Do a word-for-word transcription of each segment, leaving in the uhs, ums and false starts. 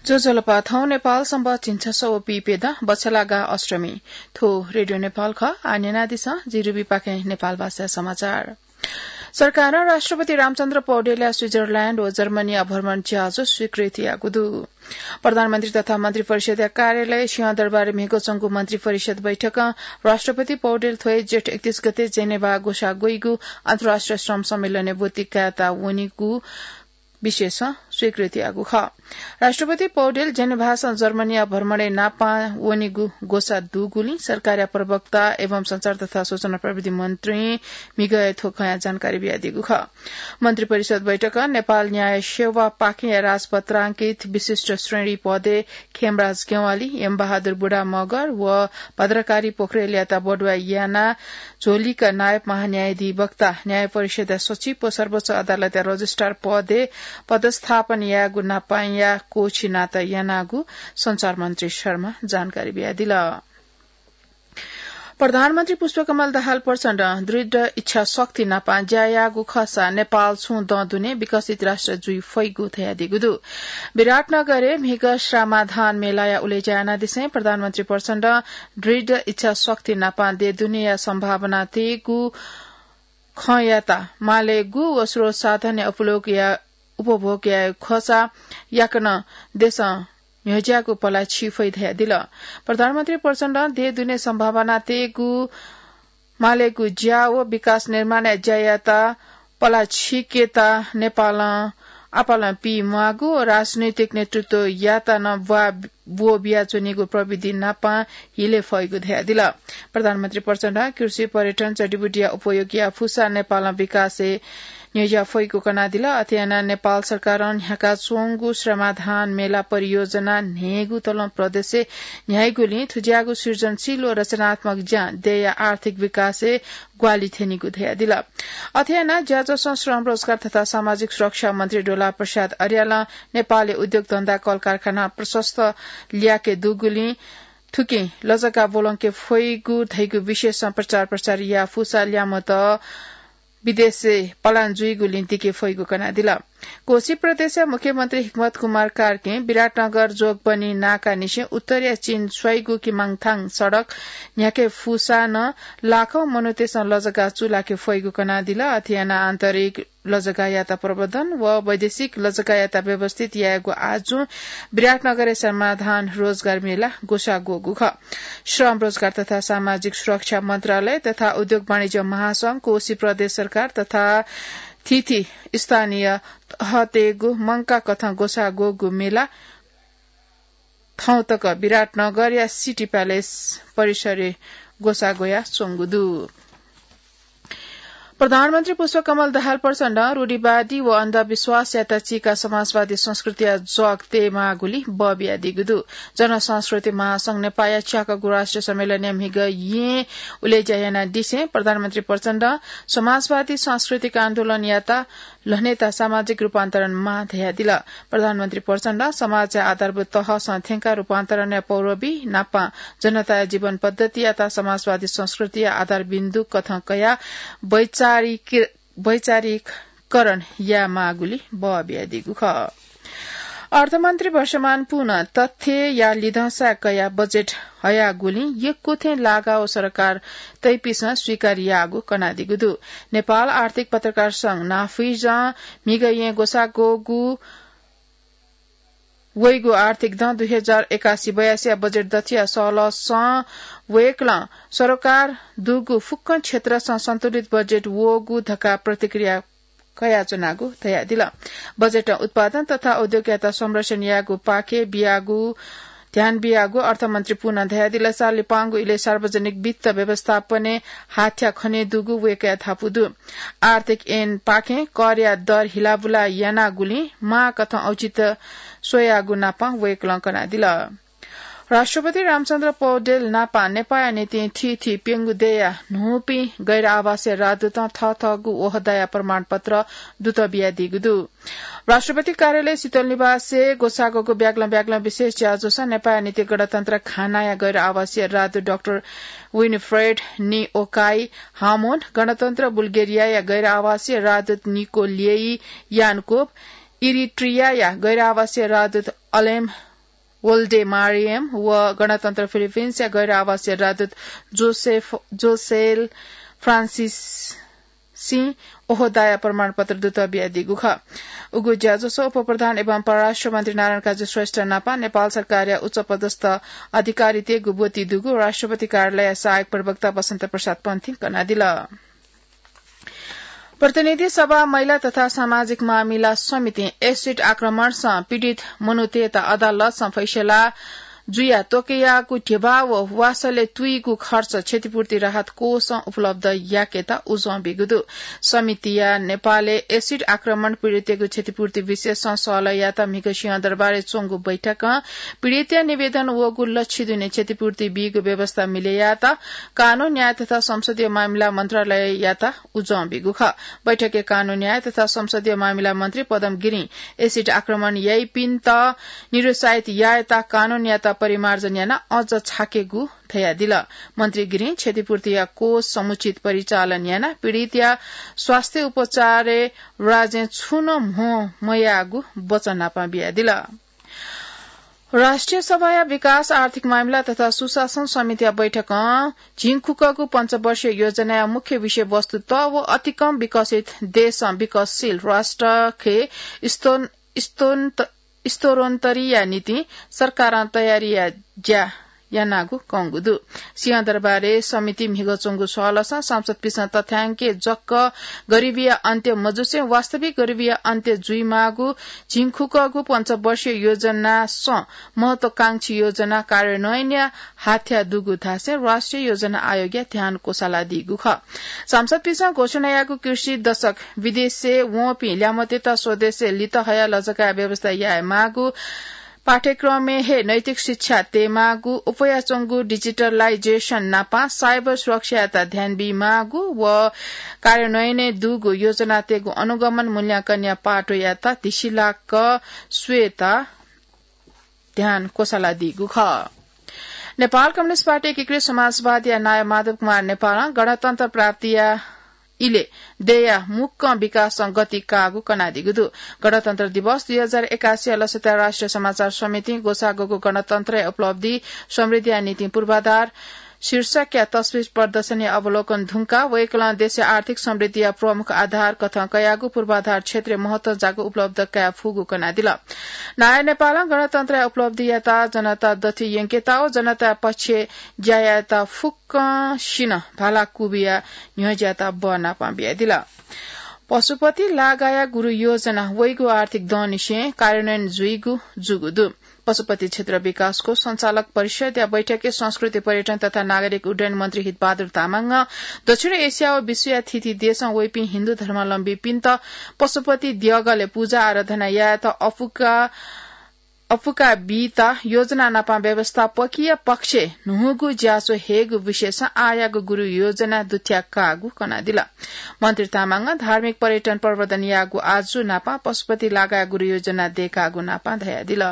जो जलपा थौ नेपाल सम्बत चिन्छ सो पीपेदा बछलागा अष्टमी थो रेडियो नेपाल ख आनेना दिस जिरुबी पाके नेपाल भाषा समाचार सरकार राष्ट्रपति रामचन्द्र पौडेलले स्विजरल्याण्ड व जर्मनी भ्रमण आज स्वीकृति आगुदु प्रधानमन्त्री तथा मन्त्री परिषद कार्यालय सिंहदरबार मेघो संघको मन्त्री परिषद बैठक राष्ट्रपति पौडेल थोय जेठ एकतीस गते जेनेभा गोसा गोइगु अन्तर्राष्ट्रिय श्रम सम्मेलन बोतिकाता वनिगु विशेष स्वीकृति आगु ख राष्ट्रपति पौडेल जेनेभा जर्मनी भ्रमणे नापा वनिगु गोसा दुगुली सरकारी प्रवक्ता एवं संचार तथा सूचना प्रविधि मन्त्री मिगय थोखया जानकारी बियादिगु ख मन्त्री परिषद बैठक नेपाल न्याय सेवा पाके राजपत्रांकित विशिष्ट श्रेणी पदे खेमराज गेवाली एम बहादुर बुढा मगर व भद्रकारी पोखरेल याता बडुवा याना झोलीका नायब महान्यायाधिवक्ता न्याय परिषद सचिव व सर्वोच्च अदालत रजिस्ट्रार पदे पदस्थापन यागु नापाया कोची नाता यानागु संचार मन्त्री शर्मा जानकारी बियादिल प्रधानमन्त्री पुष्पकमल दाहाल प्रचण्ड दृढ इच्छा शक्ति नापा ज्यायागु खसा नेपाल छु ददुने विकसित राष्ट्र जुई फैगु थयादिगुदु विराटनगरे मेघ श्रामाधान मेलाया उले जाना दिसे प्रधानमन्त्री प्रचण्ड दृढ इच्छा शक्ति नापा दे दुनिया सम्भावना तेगु खयाता मालेगु व स्रोत साधन उपयोग या उपभोग या खसा याकन देश म्योज्याको पला छिफै धया दिल प्रधानमन्त्री प्रचण्ड दे दुने सम्भावना तेगु मालेगु ज्या व विकास निर्माण ज्यायाता पला छिकेता नेपाल आपाला पी मागु राजनैतिक नेतृत्व याता न वा बो बियाचोनीगु प्रविधि नापा हिले फैगु धया दिल प्रधानमन्त्री प्रचण्ड कृषि पर्यटन जडीबुटिया उपयोगिया फुसा नेपाल विकासे न्यूजा फैको कनादिला अथेना नेपाल सरकार यहाँका चोंगु श्रमाधान मेला परियोजना नेगु तलम प्रदेश न्यायगुली थुज्यागु सृजनशील व रचनात्मक ज्या देय आर्थिक विकासे ग्वाली थेनीगु धया दिला अथेना ज्याजो श्रम रोजगार तथा सामाजिक सुरक्षा मन्त्री डोला प्रसाद अर्याला नेपाली उद्योग धन्दा कल कारखाना प्रशस्त ल्याके दुगुली थुकी लजका बोलंके फैगु धैगु विशेष प्रचार प्रचार या फुसा ल्यामत विदेशे पलानजुईगु लिन्तीके फैगु कना दिला कोशी प्रदेश मुख्यमन्त्री हिक्मत कुमार कार्के विराटनगर जोगबनी नाका निसे उत्तरीय चीन स्वैगु किमाङथाङ सड़क न्याके फुसा न लाखौं मनुतेस लजगा चुलाके फैगु कना दिला अथियाना आन्तरिक लजगा याता प्रबन्धन व वैदेशिक लजगा याता व्यवस्थित यागु आजु विराटनगर समाधान रोजगार मेला गोसा गोगु ख श्रम रोजगार तथा सामाजिक सुरक्षा मन्त्रालय तथा उद्योग वाणिज्य महासंघ कोशी प्रदेश सरकार तथा थिथि स्थानीय हतेगु मंका कथा गोसा गोगु मेला थौतक विराटनगर या सिटी प्यालेस परिसरे गोसा गोया चोंगुदु प्रधानमन्त्री पुष्पकमल दाहाल प्रचण्ड रूढिवादी व अन्धविश्वास याता चीका समाजवादी संस्कृति जगते मागुली बबिया दिगुदु जनसंस्कृति महासंघ नेपाया चियाका राष्ट्रिय सम्मेलन हिग ये उले जयना दिसे प्रधानमन्त्री प्रचण्ड समाजवादी सांस्कृतिक आन्दोलन याता लहनेता सामाजिक रूपान्तरण मा धया दिल प्रधानमन्त्री प्रचण्ड समाज आधारभूत तह संथेका रूपान्तरण पौरवी नापा जनता जीवन पद्धति याता समाजवादी संस्कृति आधार बिन्दु कथा कया वैचारिक वैचारिकरण या मागुली बबिया दिगु ख अर्थमन्त्री वर्षमान पुनः तथ्य या लिधसा कया बजेट हया गुली यक्को थे लगाओ सरकार तैपिस स्वीकार यागु कनादिगुदु नेपाल आर्थिक पत्रकार संघ नाफिजा मिगये गोसागोगु वैगु आर्थिक द दुई हजार एकासी बयासी बजेट दथिया सल वेकला सरकार दुगु फुक्कन क्षेत्र संतुलित बजेट वोगु धका प्रतिक्रिया कया चुनागु तया दिला बजेट उत्पादन तथा उद्योग याता संरक्षण यागु पाके बियागु ध्यान बियागु अर्थमन्त्री पुनः धया दिला साले पांगु इले सार्वजनिक वित्त व्यवस्थापने हाथ्या खने दुगु वेकया थापुदु आर्थिक एन पाके कर्या दर हिलाबुला याना गुली मा कथा औचित सोयागु नापा वेकलंकना दिला राष्ट्रपति रामचन्द्र पौडेल नापा नेपाया नीति थी थी पेंगु देया नोपी गैर आवासीय राजदूत थ थगु ओहदाया प्रमाण पत्र दूत बिया दिगुदु राष्ट्रपति कार्यालय शीतल निवासे गोसागोको ब्याग्ल ब्याग्ल विशेष ज्याजोसा नेपाया नीति गणतन्त्र खानाया गैर आवासीय राजदूत डाक्टर विनिफ्रेड नि ओकाई हामोन गणतन्त्र बुल्गेरिया या गैर आवासीय राजदूत निको लिएई यानकोप इरिट्रिया या गैर आवासीय राजदूत अलेम वोल्डेमारियम व गणतन्त्र फिलिपिन्स या गैर आवासीय राजदूत जोसेफ जोसेल फ्रान्सिस सिंह ओहोदाया प्रमाणपत्र दूत बियादी गुख उगु ज्याजसो उप प्रधान एवं परराष्ट्र मन्त्री नारायण काजी श्रेष्ठ नापा नेपाल सरकार या उच्च पदस्थ अधिकारी ते गुबोती दुगु राष्ट्रपति कार्यालय सहायक प्रवक्ता बसन्त प्रसाद पन्थी कनादिल प्रतिनिधि सभा महिला तथा सामाजिक मामिला समिति एसिड आक्रमणसँग पीड़ित मनुतेता अदालतसँग फैसला जुया तोकेयाको ठेबा व वासले तुईको खर्च क्षतिपूर्ति राहत कोष उपलब्ध याकेता उजौ बिगुदु समितिया नेपालले एसिड आक्रमण पीड़ितको क्षतिपूर्ति विशेष सहलयाता मिगसिंह दरबारे चोंगु बैठक पीड़ित निवेदन वगु लक्ष्य दुने क्षतिपूर्ति बिगु व्यवस्था मिलेयाता कानून न्याय तथा संसदीय मामिला मन्त्रालय याता उजौ बिगुख बैठके कानून न्याय तथा संसदीय मामिला मन्त्री पदम गिरी एसिड आक्रमण यही पिन्त निरुसाहित याता कानून याता परिमार्जन याना अझ छाकेगु थया दिल मन्त्री गिरी क्षतिपूर्ति या कोष समुचित परिचालन याना पीड़ित या स्वास्थ्य उपचार राजे छुन मो मयागु वचन नापा बिया दिल राष्ट्रिय सभा या विकास आर्थिक मामिला तथा सुशासन समिति बैठक झिङखुकको पञ्चवर्षीय योजना या मुख्य विषय वस्तु त व अति कम विकसित देश विकासशील राष्ट्र खे स्तरोन्तरीय नीति सरकार तयारी ज्या यानागु कंगुदु सिंह दरबारे समिति मिगचोंगु सहलसा सांसद पिसा तथ्याङ्के जक्क गरीबीय अन्त्य मजुसे वास्तविक गरीबीय अन्त्य जुइमागु झिङखुकगु पञ्चवर्षीय योजना स महत्वाकांक्षी योजना कार्यान्वयन हाथ्या दुगु थासे राष्ट्रिय योजना आयोग ध्यान कोसाला दिगु ख सांसद पिसा घोषणायागु कृषि दशक विदेशे वोपी ल्यामतेता स्वदेशे लित हया लजका व्यवस्था या मागु पाठ्यक्रम में है नैतिक शिक्षा तेमागु उपयाचोंगु डिजिटलाइजेशन नापा साइबर सुरक्षा ध्यान बिमागु व कार्यान्वयने दुगु योजना तेगु अनुगमन मूल्यांकन या पाटो याता दिशिलाक श्वेता ध्यान कोसला दिगु ख नेपाल कम्युनिस्ट पार्टी एकीकृत समाजवादी या नाय माधव कुमार नेपाल गणतन्त्र प्राप्ति या इले देया मुक्क विकास गति कागु कनादिगुदु गणतन्त्र दिवस दुई हजार एकासी अलसता राष्ट्रिय समाचार समिति गोसागोको गणतन्त्र उपलब्धि समृद्धि नीति पूर्वाधार शीर्षक या तस्वीर प्रदर्शनी अवलोकन धुंका वैकला देश आर्थिक समृद्धि या प्रमुख आधार कथा कयागु पूर्वाधार क्षेत्र महत्व जागु उपलब्ध कया फुगु कनादिल नाय नेपाल गणतन्त्र उपलब्धि याता जनता दथि यंकेताओ जनता पक्ष ज्यायाता फुक्क शिन भाला कुबिया न्यज्याता बना पाबिया दिल पशुपति लागाया गुरु योजना वैगु आर्थिक दनिसे कार्यान्वयन जुइगु जुगुदु पशुपति क्षेत्र विकासको संचालक परिषद या बैठके संस्कृति पर्यटन तथा नागरिक उड्डयन मन्त्री हितबहादुर तामाङ दक्षिण एसिया व विश्व थिति देश वैपी हिन्दू धर्मावलम्बी पिन्त पशुपति दियगले पूजा आराधना या त अफुका अफुका बीता योजना नापा व्यवस्थापकीय पक्ष नुहुगु ज्यासो हेगु विशेष आयागु गुरु योजना दुथ्या कागु कनादिला मन्त्री तामाङ धार्मिक पर्यटन प्रवर्धन यागु आजु नापा पशुपति लागा गुरु योजना देकागु नापा धयादिला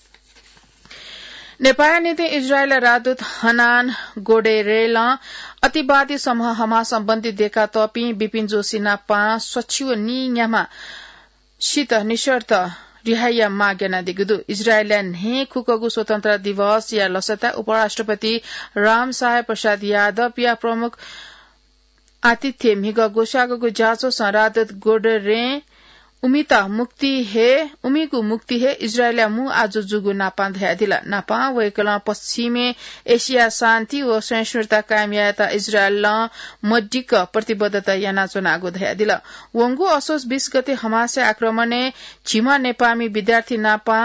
नेपाल नीति इजरायल राजदूत हनान गोडेरेल अतिवादी समूह हमा सम्बन्धी देखा तपी विपिन जोशी नापा सचिव नियामा शीत निशर्त रिहाइया मागेना दिगुदु इजरायल ने खुकगु स्वतन्त्र दिवस या लसता उपराष्ट्रपति राम साहेब प्रसाद यादव या प्रमुख आतिथ्य मिग गोसागु जाचो राजदूत गोडेरे उमिता मुक्ति है उमीगु मुक्ति है इजरायल मु आज जुगु नापा धयादिला नापा वैकला पश्चिमे एशिया शान्ति व सहिष्णुता कायम याता इजरायल मड्डिक प्रतिबद्धता याना चुनागु धयादिला वंगु असोज बीस गते हमासे आक्रमणे छिमा नेपामी विद्यार्थी नापा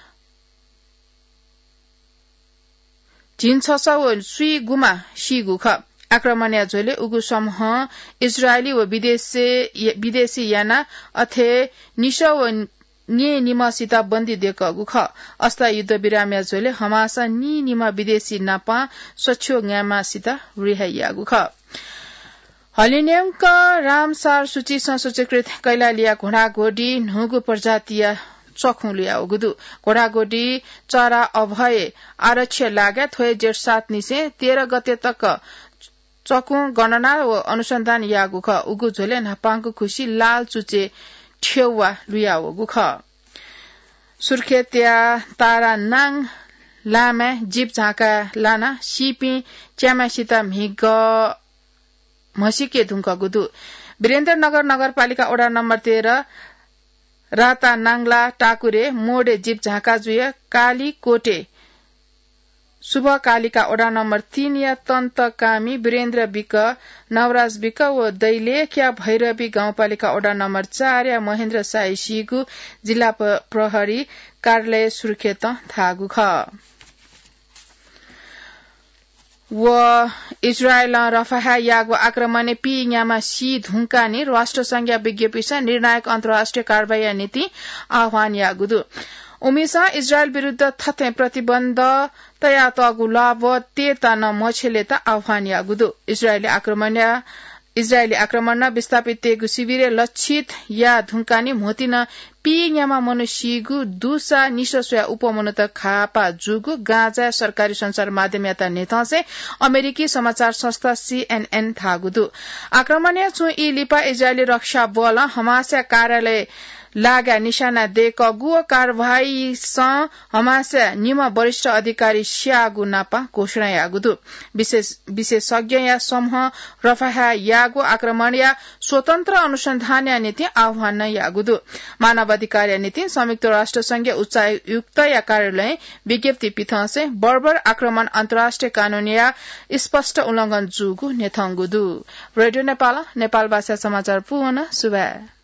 जिन छसा व सुई गुमा शिगु ख आक्रमण झोले उगु समूह इजरायली व विदेशी विदेशी याना अथे निश व नि निमासिता बन्दी देखगु ख अस्ता युद्ध विराम झोले हमासा नि निमा विदेशी नापा स्वच्छ ग्यामा सिता रिहाइयागु ख हलिनेमक रामसार सूची संसूचीकृत कैलालिया घोडा घोडी नुगु प्रजातीय चखु लियाउगुदु घोडा घोडी चरा अभय आरक्ष लाग्या थोय जेठ सात निसे तेह्र गते तक चकु गणना व अनुसन्धान यागु ख उगु झोले नापाङको खुशी लाल चुचे ठेउवा लुयाउगु ख सुर्खेत्या तारा नाङ लामा जीप झाका लाना सिपी च्यामासित मिग मसिके धुङ्क गुदु वीरेन्द्रनगर नगरपालिका वडा नम्बर तेह्र राता नाङ्ला टाकुरे मोडे जीप झाका जुय काली कोटे शुभ कालिका वडा नम्बर तीन या तन्त कामी वीरेन्द्र विक नवराज विक व दैलेख्या भैरवी गाउँपालिका वडा नम्बर चार या महेन्द्र साई सिगु जिल्ला प्रहरी कार्यालय सुर्खेत थागु ख व इजरायल रफाहा यागो आक्रमण पियामा सी धुङ्कानी राष्ट्रसंघ विज्ञपिसा निर्णायक अन्तर्राष्ट्रिय कारवाही नीति आह्वान यागुदु उमिसा इजरायल विरूद्ध थथे प्रतिबन्ध तया तगु लाभ तेता न मछेले त आह्वान यागुदु इजरायली आक्रमण इजरायली आक्रमण विस्थापित तेगु शिविरे लक्षित या धुङ्कानी मोतिन पियामा मनुष्यगु दुसा निशस्या उपमनुत खापा जुगु गाजा सरकारी संचार माध्यम याता नेतासे अमेरिकी समाचार संस्था सीएनएन थागुदु आक्रमण छु ई लिपा इजरायली रक्षा बल हमासा कार्यालय लागा निशाना देक गुव कारवाही स हमासा निम वरिष्ठ अधिकारी स्यागु नापा घोषणा यागुदु विशेष विशेषज्ञ या समूह रफाहा यागु आक्रमण या स्वतन्त्र अनुसन्धान या नीति आह्वान यागुदु मानवाधिकार नीति संयुक्त राष्ट्र संघ उच्चायुक्त या कार्यालय विज्ञप्ति पिथसे बर्बर आक्रमण अन्तर्राष्ट्रिय कानून या स्पष्ट उल्लंघन जुगु नेथंगुदु रेडियो नेपाल नेपाल भाषा समाचार पुन सुबह